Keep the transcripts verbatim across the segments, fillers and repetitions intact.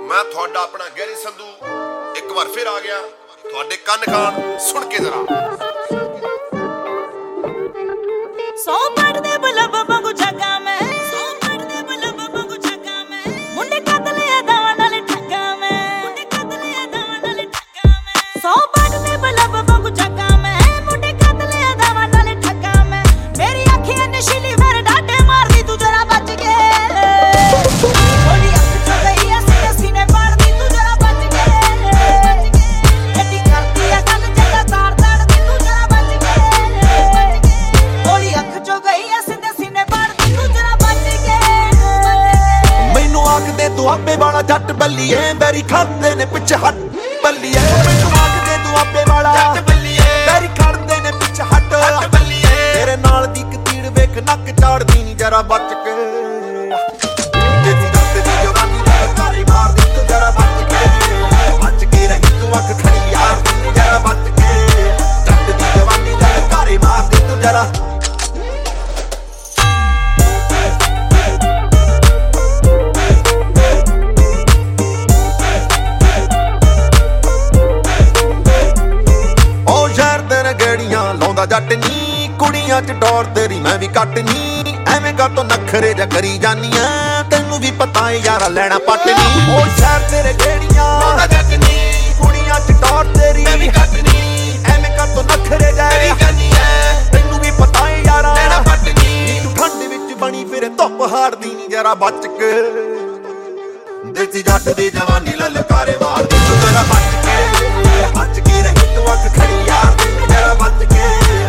मैं थोड़ा अपना गैरी संधू एक बार फिर आ गया थोड़े कन खान सुन के जरा सौ पढ़दे बलब वांगू जगा मैं सौ पढ़दे बलब वांगू जगा मैं मुंडे कतले दावां नाल ठगा मैं मुंडे कतले दावां नाल ठगा मैं सौ पढ़दे बलब वांगू जगा मैं मुंडे कतले दावां नाल ठगा मैं मेरी अखियां नशीली फिर डाटे मारदी तू जरा बच के थोड़ी अख चो गई है सीने सीने पाड़दी तू जरा बच के गड्डी करदी है गल जदा तार ताड़दी तू जरा बच के थोड़ी अख चो गई है सीने सीने पाड़दी तू जरा बच के मैनू आखदे तू आपे वाला जट बल्लीए बैरी खांदे ने पिछे हट बल्लीए मैनू आखदे तू आपे वाला जट बल्लीए बैरी खांदे ने पिछे हट बल्लीए तेरे नाल दी कतीड़ वेख नक चाड़दी नी जरा बच के जट नी कुड़ियां च डोर तेरी मैं भी कट नी एवें गा तो नखरे जा करी जानी है तेनू भी पता है यारा लेना पट नी ओ शहर तेरे गेड़ियां जट नी कुड़ियां च डोर तेरी मैं भी कट नी एवें गा तो नखरे जा करी जानी है तेनू भी पता है यारा लेना पट नी तू ठंड विच बनी फिर धुप हारदी नी जरा बच के देसी जट दी जवानी ललकारे मारदी तू जरा बच के बच के रही तू अख खड़ी यार जरा बच के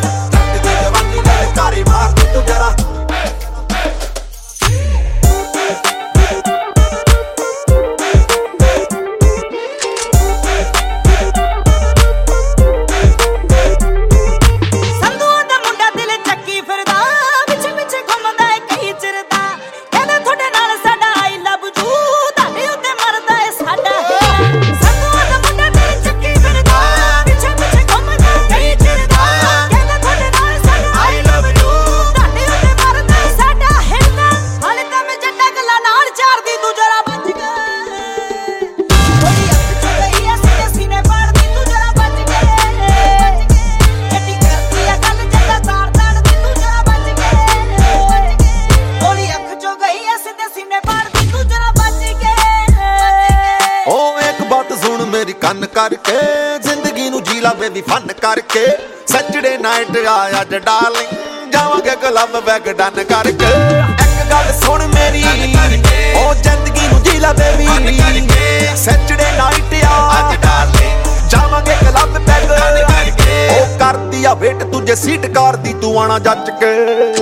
कन करके जिंदगी नू जी ला बेबी फन करके सैटरडे नाइट आया ज डार्लिंग जावांगे क्लब बैग डन करके एक गल सुन मेरी ओ जिंदगी नू जी ला बेबी सैटरडे नाइट आया ज डार्लिंग जावांगे क्लब बैग डन करके ओ करदी आ वेट तुझे सीट कार दी तू आना जच के